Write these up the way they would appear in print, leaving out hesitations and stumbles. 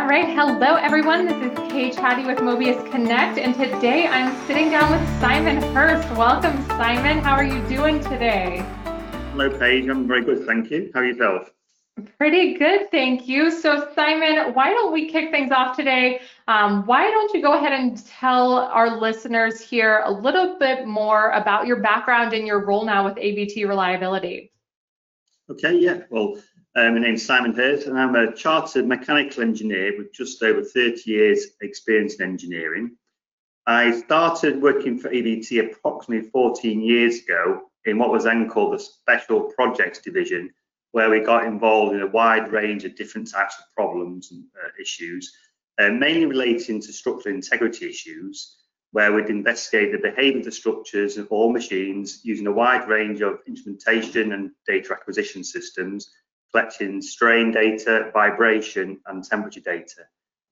All right, hello everyone. This is Kay Chatty with Mobius Connect, and today I'm sitting down with Simon Hurst. Welcome, Simon. How are you doing today? Hello, Paige. I'm very good, thank you. How are yourself? Pretty good, thank you. So, Simon, why don't we kick things off today? Why don't you go ahead and tell our listeners here a little bit more about your background and your role now with AVT Reliability? Okay, yeah. Well, my name's Simon Hurst, and I'm a chartered mechanical engineer with just over 30 years experience in engineering. I started working for AVT approximately 14 years ago in what was then called the Special Projects Division, where we got involved in a wide range of different types of problems and issues, mainly relating to structural integrity issues, where we'd investigate the behavior of the structures of all machines using a wide range of instrumentation and data acquisition systems, collecting strain data, vibration, and temperature data.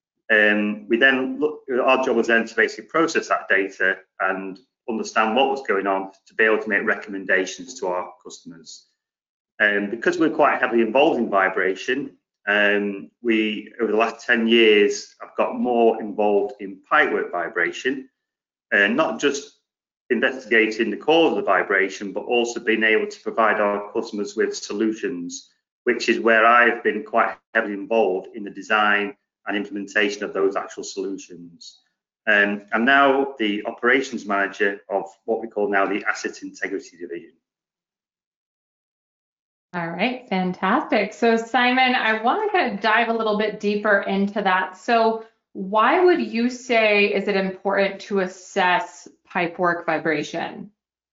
Our job was then to basically process that data and understand what was going on to be able to make recommendations to our customers. Because we're quite heavily involved in vibration, over the last 10 years, I've got more involved in pipework vibration, not just investigating the cause of the vibration, but also being able to provide our customers with solutions, which is where I've been quite heavily involved in the design and implementation of those actual solutions. I'm now the operations manager of what we call now the Asset Integrity Division. All right, fantastic. So, Simon, I want to kind of dive a little bit deeper into that. So, why would you say is it important to assess pipework vibration?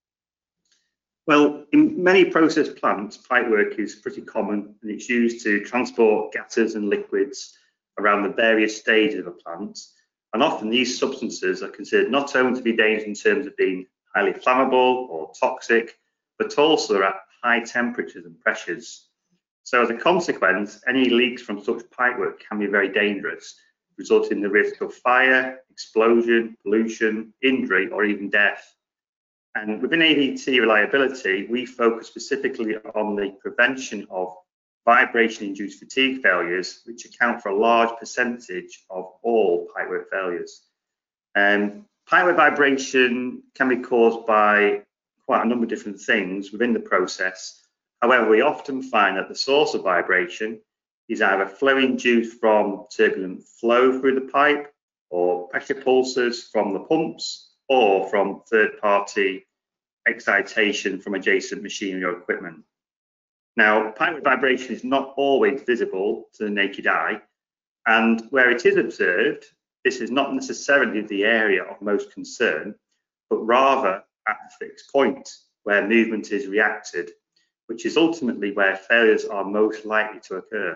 Well, in many process plants, pipework is pretty common, and it's used to transport gases and liquids around the various stages of a plant. And often these substances are considered not only to be dangerous in terms of being highly flammable or toxic, but also at high temperatures and pressures. So as a consequence, any leaks from such pipework can be very dangerous, resulting in the risk of fire, explosion, pollution, injury, or even death. And within AVT reliability, we focus specifically on the prevention of vibration-induced fatigue failures, which account for a large percentage of all pipework failures. Pipework vibration can be caused by quite a number of different things within the process. However, we often find that the source of vibration is either flow induced from turbulent flow through the pipe, or pressure pulses from the pumps, or from third-party excitation from adjacent machinery or equipment. Now, pipework vibration is not always visible to the naked eye, and where it is observed, this is not necessarily the area of most concern, but rather at the fixed point where movement is reacted, which is ultimately where failures are most likely to occur.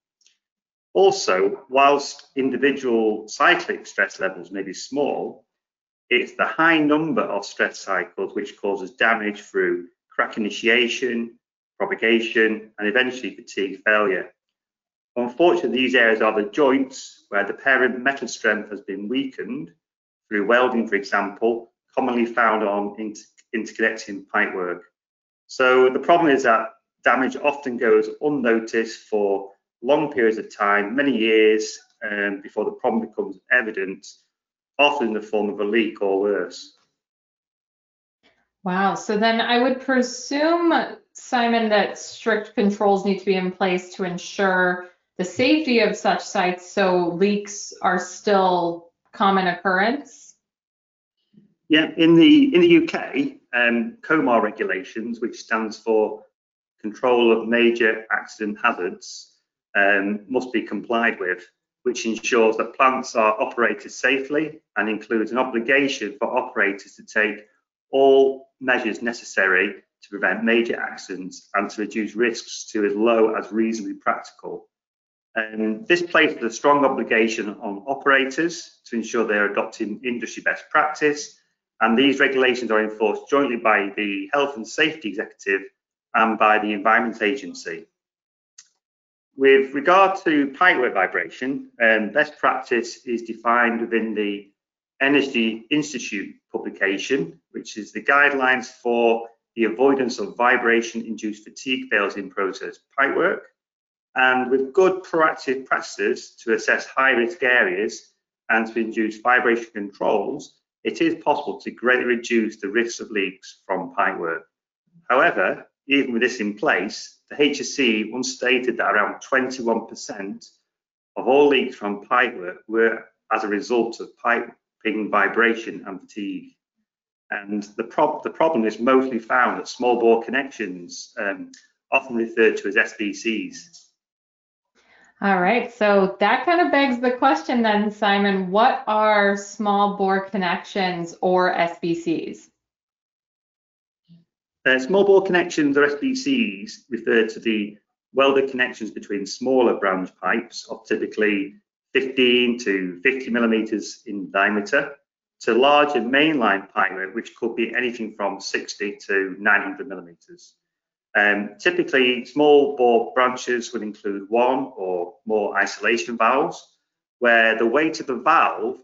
Also, whilst individual cyclic stress levels may be small, it's the high number of stress cycles which causes damage through crack initiation, propagation, and eventually fatigue failure. Unfortunately, these areas are the joints where the parent metal strength has been weakened through welding, for example, commonly found on interconnecting pipework. So the problem is that damage often goes unnoticed for long periods of time, many years, before the problem becomes evident, often in the form of a leak or worse. Wow. So then I would presume, Simon, that strict controls need to be in place to ensure the safety of such sites so leaks are still common occurrence. Yeah, in the UK, COMAR regulations, which stands for Control of Major Accident Hazards, must be complied with, which ensures that plants are operated safely and includes an obligation for operators to take all measures necessary to prevent major accidents and to reduce risks to as low as reasonably practical. This places a strong obligation on operators to ensure they are adopting industry best practice, and these regulations are enforced jointly by the Health and Safety Executive and by the Environment Agency. With regard to pipework vibration, best practice is defined within the Energy Institute publication, which is the guidelines for the avoidance of vibration-induced fatigue failures in process pipework. And with good proactive practices to assess high-risk areas and to induce vibration controls, it is possible to greatly reduce the risks of leaks from pipework. However, even with this in place, the HSE once stated that around 21% of all leaks from pipework were as a result of piping vibration and fatigue. And the problem is mostly found at small bore connections, often referred to as SBCs. All right, so that kind of begs the question then, Simon, what are small bore connections or SBCs? Small bore connections or SBCs refer to the welded connections between smaller branch pipes of typically 15 to 50 millimeters in diameter to larger mainline pipework, which could be anything from 60 to 900 millimeters. Typically, small bore branches would include one or more isolation valves, where the weight of the valves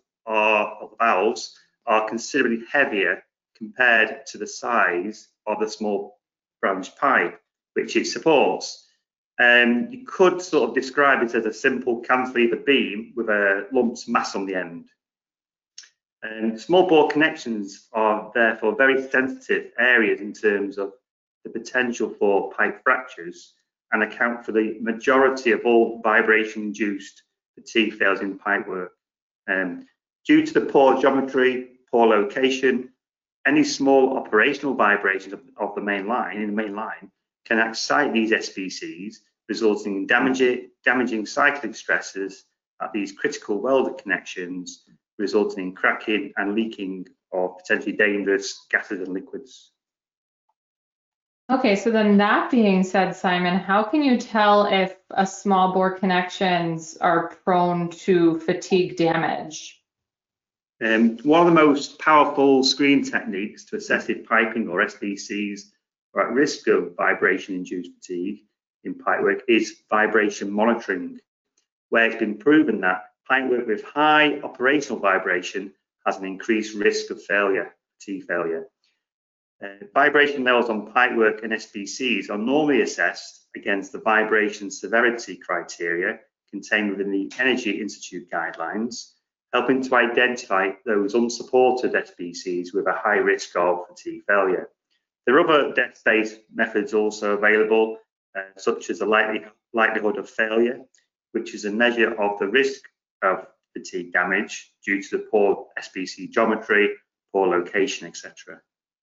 are considerably heavier compared to the size of the small branch pipe which it supports. You could sort of describe it as a simple cantilever beam with a lumped mass on the end. Small bore connections are therefore very sensitive areas in terms of the potential for pipe fractures and account for the majority of all vibration-induced fatigue failures in pipework. Due to the poor geometry, poor location, any small operational vibrations of the main line can excite these SBCs, resulting in damaging cyclic stresses at these critical welded connections, resulting in cracking and leaking of potentially dangerous gases and liquids. Okay, so then that being said, Simon, how can you tell if a small bore connections are prone to fatigue damage? One of the most powerful screen techniques to assess if piping or SBCs are at risk of vibration-induced fatigue in pipework is vibration monitoring, where it's been proven that pipework with high operational vibration has an increased risk of fatigue failure. Vibration levels on pipework and SBCs are normally assessed against the vibration severity criteria contained within the Energy Institute guidelines, helping to identify those unsupported SBCs with a high risk of fatigue failure. There are other depth-based methods also available, such as the likelihood of failure, which is a measure of the risk of fatigue damage due to the poor SBC geometry, poor location, etc.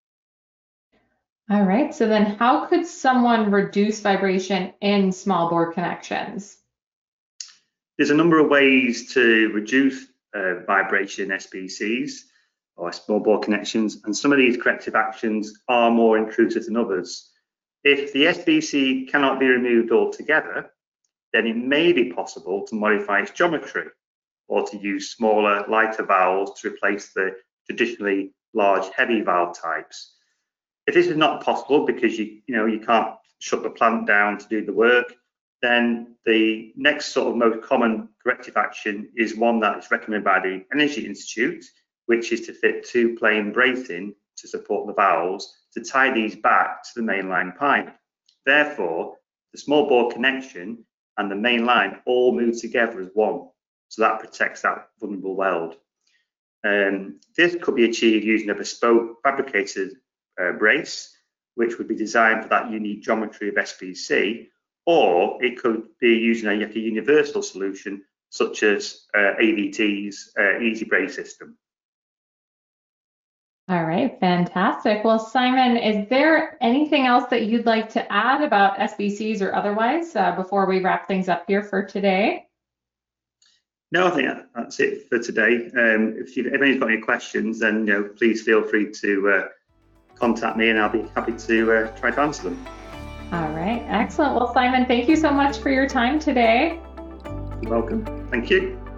All right, so then how could someone reduce vibration in small bore connections? There's a number of ways to reduce vibration in SBCs or small bore connections, and some of these corrective actions are more intrusive than others. If the SBC cannot be removed altogether, then it may be possible to modify its geometry or to use smaller, lighter valves to replace the traditionally large, heavy valve types. If this is not possible because you can't shut the plant down to do the work, then the next sort of most common corrective action is one that is recommended by the Energy Institute, which is to fit two plain bracing to support the valves to tie these back to the mainline pipe. Therefore, the small bore connection and the main line all move together as one, so that protects that vulnerable weld. This could be achieved using a bespoke fabricated brace, which would be designed for that unique geometry of SBC, or it could be using a universal solution such as AVT's Easy Brace system. All right, fantastic. Well, Simon, is there anything else that you'd like to add about SBCs or otherwise before we wrap things up here for today? No, I think that's it for today. If anyone's got any questions, then please feel free to contact me, and I'll be happy to try to answer them. All right, excellent. Well, Simon, thank you so much for your time today. You're welcome. Thank you.